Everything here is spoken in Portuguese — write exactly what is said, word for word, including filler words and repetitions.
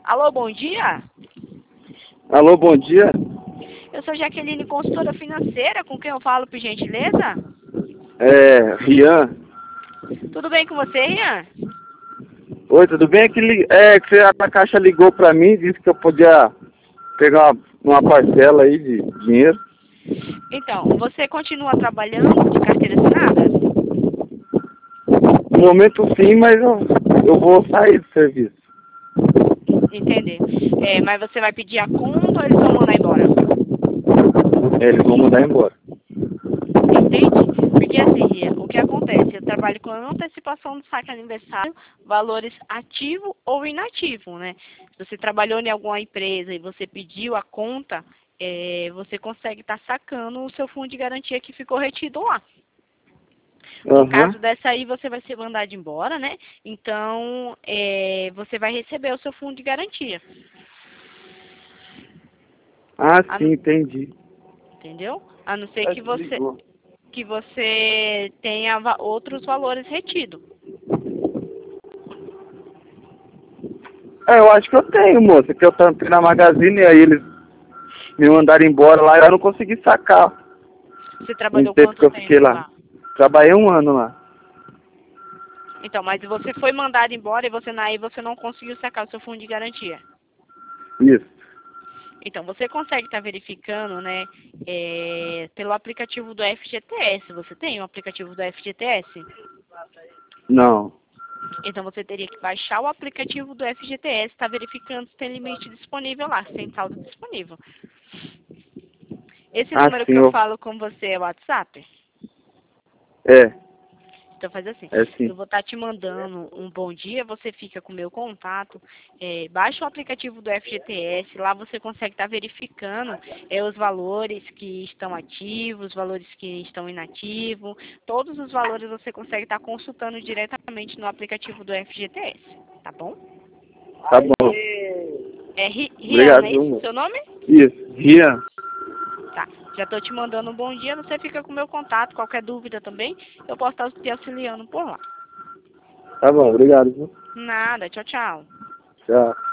Alô, bom dia? Alô, bom dia. Eu sou Jaqueline, consultora financeira, com quem eu falo, por gentileza? É, Rian. Tudo bem com você, Ian? Oi, tudo bem? É que, li- é, que você, a Caixa ligou pra mim e disse que eu podia pegar uma, uma parcela aí de dinheiro. Então, você continua trabalhando de carteira assinada? No momento sim, mas eu, eu vou sair do serviço. Entender. É, mas você vai pedir a conta ou eles vão mandar embora? É, eles vão mandar embora. Entende? Porque assim, Ian, o que acontece? Eu trabalho com antecipação do saque aniversário, valores ativo ou inativo, né? Se você trabalhou em alguma empresa e você pediu a conta, é, você consegue estar sacando o seu fundo de garantia que ficou retido lá. No Aham. caso dessa aí, você vai ser mandado embora, né? Então, é, você vai receber o seu fundo de garantia. Ah, A sim, não- entendi. entendeu? A não ser É, que você, ligou. que você tenha va- outros valores retidos. É, eu acho que eu tenho, moça, que eu tampei na Magazine e aí eles me mandaram embora lá e eu não consegui sacar Você no trabalhou tempo que quanto eu fiquei tempo lá. lá? Trabalhei um ano lá. Então, mas você foi mandado embora e você aí você não conseguiu sacar o seu fundo de garantia. Isso. Então, você consegue estar verificando, né, é, pelo aplicativo do F G T S. Você tem o aplicativo do F G T S? Não. Então, você teria que baixar o aplicativo do F G T S, estar verificando se tem limite disponível lá, se tem saldo disponível. Esse Ah, número sim, que eu eu... falo com você é o WhatsApp? É, Então faz assim, é eu sim. vou estar te mandando um bom dia, você fica com o meu contato, é, baixa o aplicativo do F G T S, lá você consegue estar verificando é, os valores que estão ativos, os valores que estão inativos, todos os valores você consegue estar consultando diretamente no aplicativo do F G T S, tá bom? Tá bom. É Ri- Rian, Obrigado, é viu, isso o moço? seu nome? Isso, Rian. Tá, já estou te mandando um bom dia, você fica com o meu contato, qualquer dúvida também, eu posso estar te auxiliando por lá. Tá bom, obrigado, viu? Nada, tchau, tchau. Tchau.